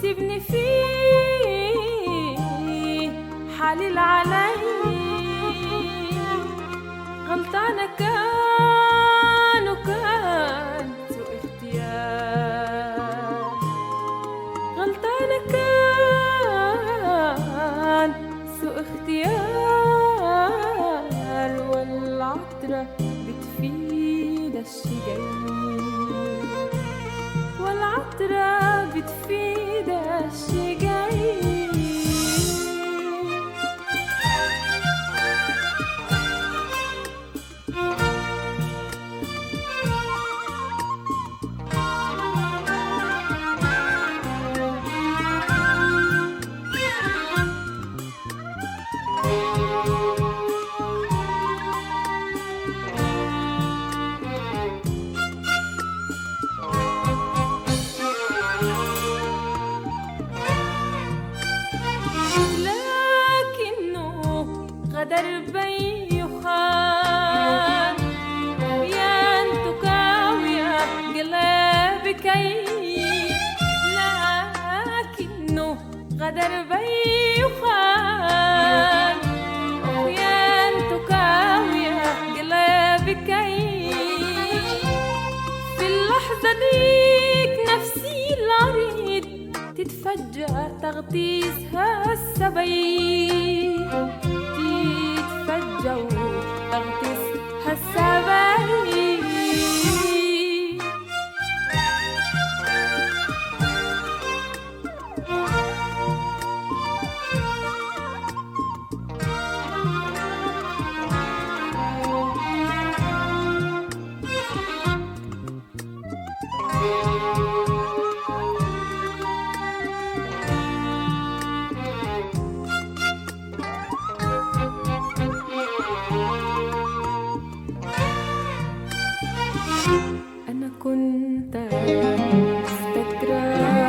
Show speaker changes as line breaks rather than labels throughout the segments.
وتسيبني فيه حالي علي. غلطانة كان وكان سوء اختيار، غلطانة كان سوء اختيار، والعطرة بتفيد الشي جاي، والعطرة بتفيد الشي جاي. غدر بي وخان يا انتو كاوية قلبكي، لكنه غدر بي وخان يا انتو كاوية قلبكي. في اللحظة ديك نفسي العريض تتفجأ تغطيسها السبيل، تتفجأ تغطيسها السبيل. أنا كنت مفتكرة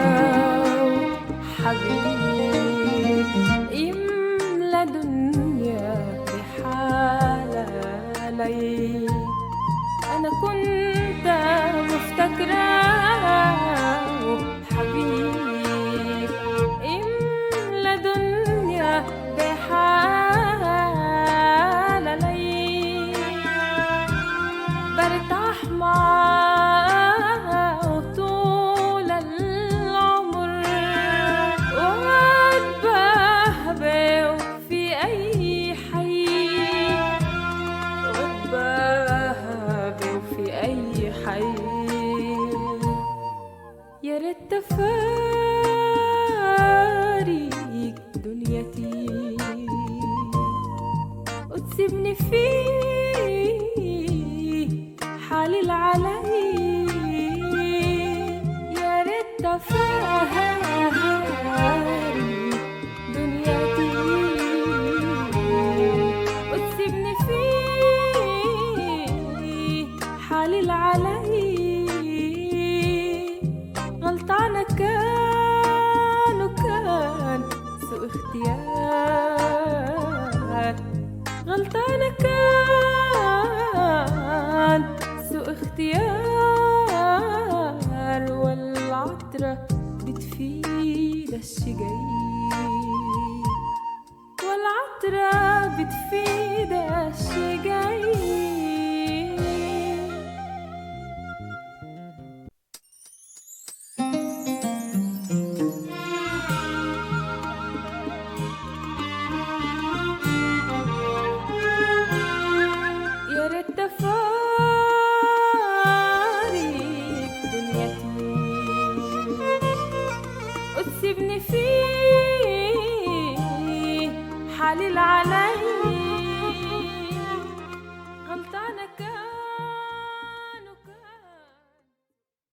حبيب يملى دنيا بحالة لي. أنا كنت مفتكرة حبيب يملى دنيا بحالة لي. برتاح معاه طول العمر واتبهبه في أي حي، واتبهبه في أي حي. يا ريت تفارق دنيتي وتسيبني فيه حالي علي. يا ريت تفارق دنيتي وتسيبني فيه حالي علي. غلطانة كان وكان سوء اختيار، غلطانة كان سوء اختيار، والعطرة بتفيد الشي جاي، والعطرة بتفيد الشي جاي. يا ريت تفارق دنيتي وتسيبني فيه حالي علي.